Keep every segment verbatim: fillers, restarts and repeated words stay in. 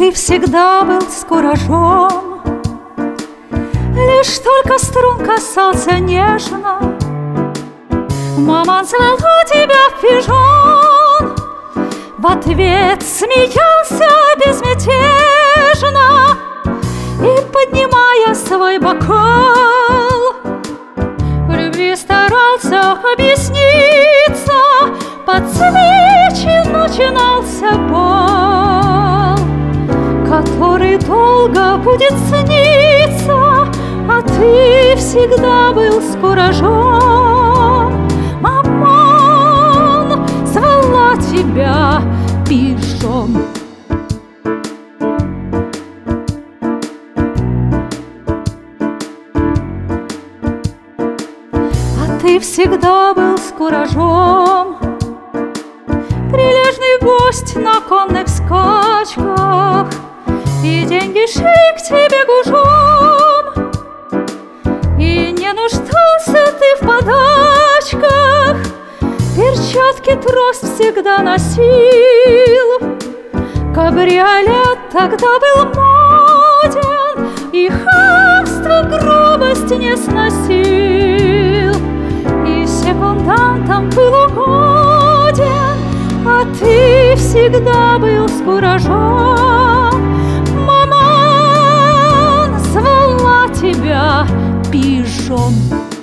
ты всегда был с куражом. Лишь только струн касался нежно, мама звала тебя в пижон. В ответ смеялся безмятежно и, поднимая свой бокал, в любви старался объясниться. Под свечи начинался бал, который долго будет сниться, а ты всегда был с куражом. Маман звала тебя пижон. А ты всегда был с куражом, прилежный гость на конных скачках, и деньги шли к тебе гужом. И не нуждался ты в подачках, перчатки, трость всегда носил. Кабриолет тогда был моден, и хамство грубость не сносил, и секундантом был угоден. А ты всегда был с куражом. Маман звала тебя пижон.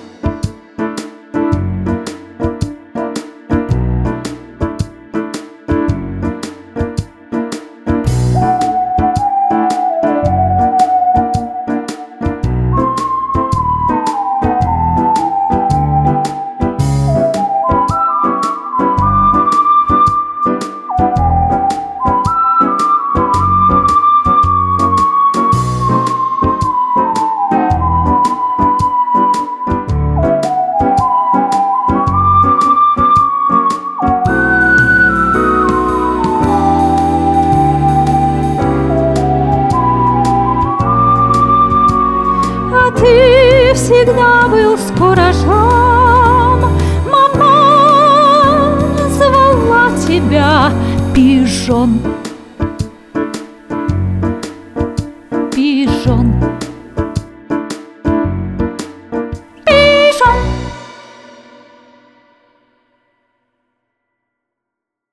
Ты всегда был с куражом. Мама звала тебя пижон.